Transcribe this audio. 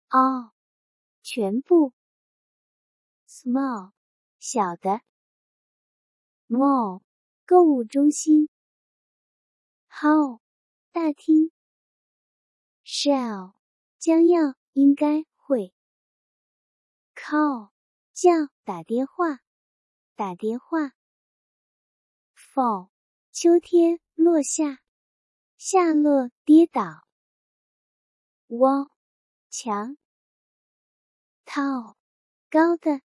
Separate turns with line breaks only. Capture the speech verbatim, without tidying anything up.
all 全部 small 小的 mall 购物中心 hall 大厅 shall 将要应该会 call 叫打电话打电话 fall 秋天落下下落跌倒 wall 墙 tall 高的